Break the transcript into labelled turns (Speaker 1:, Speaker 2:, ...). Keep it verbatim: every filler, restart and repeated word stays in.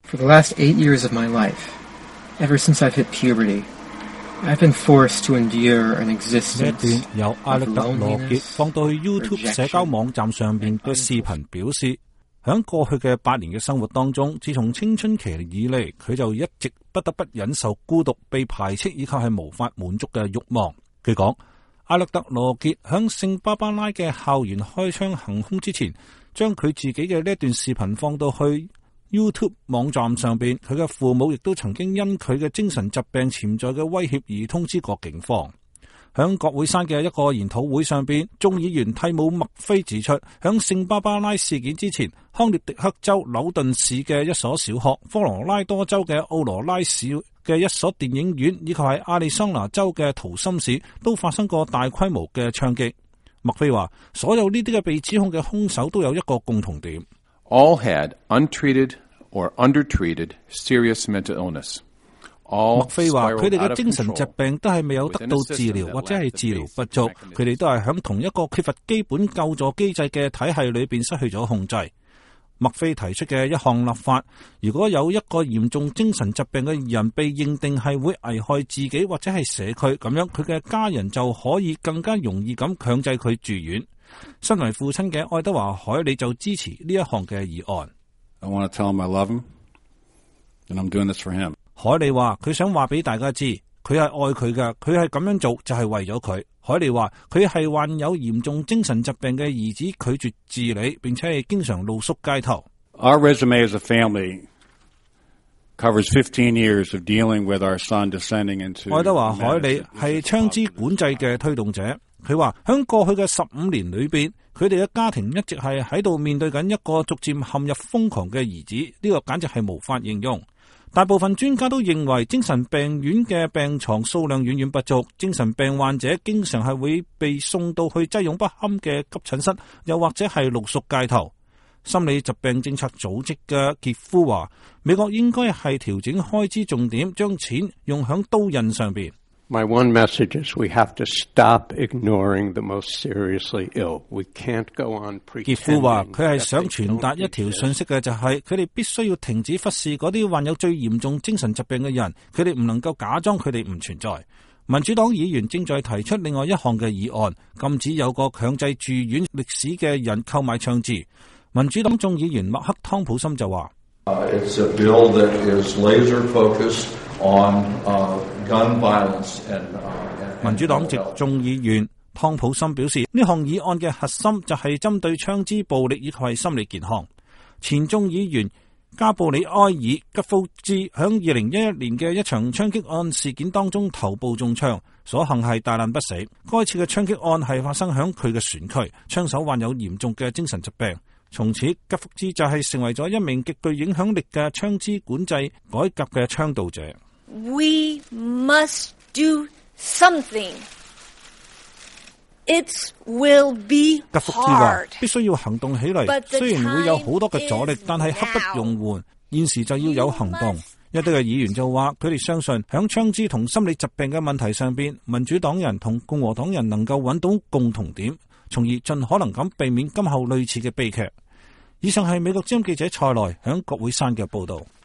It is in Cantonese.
Speaker 1: For the last eight years of my life, ever since I've hit puberty, I've been forced to endure an
Speaker 2: 呢一
Speaker 1: existence
Speaker 2: 段由艾力
Speaker 1: of
Speaker 2: 特羅傑
Speaker 1: loneliness,
Speaker 2: 放到去 YouTube 社交網站上邊嘅視頻表示，喺過去嘅八年嘅生活當中，自從青春期以嚟，佢就一直不得不忍受孤獨、被排斥以及係無法滿足嘅慾望。據講，艾力特羅傑喺聖巴巴拉嘅校園開槍行兇之前，將佢自己嘅呢一段視頻放到去YouTube 網站上邊，佢嘅父母亦都曾經因佢嘅精神疾病潛在嘅威脅而通知過警方。響國會山嘅一個研討會上邊，眾議員蒂姆麥菲指出，響聖巴巴拉事件之前，康涅狄克州紐頓市嘅一所小學、科羅拉多州嘅奧羅拉市嘅一所電影院，以及喺亞利桑那州嘅圖森市都發生過大規模嘅槍擊。麥菲話，所有呢啲嘅被指控嘅兇手都有一個共同點。
Speaker 3: All had untreated or undertreated serious mental illness.
Speaker 2: 麥菲話：佢哋嘅精神疾病都係未有得到治療，或者係治療不足，佢哋都係響同一個缺乏基本救助機制嘅體系裏邊失去咗控制。麥菲提出嘅一項立法，如果有一個嚴重精神疾病嘅人被認定係會危害自己或者係社區，咁樣佢嘅家人就可以更加容易咁強制佢住院。身為父親嘅愛德華·海里就支持呢一項嘅議案。
Speaker 4: I want to tell him I love him, and I'm doing this for him.
Speaker 2: 海利話佢想話俾大家知，佢係愛佢嘅，佢係咁樣做就係為咗佢。海利話佢係患有嚴重精神疾病嘅兒子，拒絕治理，並且係經常露宿街頭。
Speaker 4: Our resume as a family covers fifteen years of dealing with our son descending into.
Speaker 2: 愛德華海利係槍支管制嘅推動者。佢話喺過去嘅十五年裏邊，佢哋嘅家庭一直係喺度面對緊一個逐漸陷入瘋狂嘅兒子，呢個簡直係無法形容。大部分專家都認為精神病院嘅病床數量遠遠不足，精神病患者經常係會被送到去擠擁不堪嘅急診室，又或者係露宿街頭。心理疾病政策組織嘅傑夫話，美國應該係調整開支重點，將錢用響刀刃上邊。
Speaker 5: My one message is we have to stop ignoring the most seriously ill. We can't go on pretending.
Speaker 2: 傑夫話佢係想傳達一條信息嘅，就係佢哋必須要停止忽視嗰啲患有最嚴重精神疾病嘅人，佢哋唔能夠假裝佢哋唔存在。民主黨議員正在提出另外一項嘅議案，禁止有個強制住院歷史嘅人購買槍支。民主黨眾議員麥克湯普森就話
Speaker 6: ：Uh, it's a bill that is laser focused on, uh, gun violence and, uh,
Speaker 2: 民主黨籍眾議員湯普森表示，呢項議案嘅核心就係針對槍支暴力以及係心理健康。前眾議員加布里埃爾吉福茲響二零一一年嘅一場槍擊案事件當中頭部中槍，所幸係大難不死。該次嘅槍擊案係發生響佢嘅選區，槍手患有嚴重嘅精神疾病。從此，吉福茲就係成為咗一名極具影響力嘅槍支管制改革嘅倡導者。
Speaker 7: We must do something. It will be hard.
Speaker 2: 吉福茲話必須要行動起嚟，雖然會有好多嘅阻力，但係刻不容緩。現時就要有行動。一啲嘅議員就話，佢哋相信響槍支同心理疾病嘅問題上邊，民主黨人同共和黨人能夠揾到共同點，從而盡可能咁避免今後類似嘅悲劇。以上係美國之音記者蔡來響國會山嘅報道。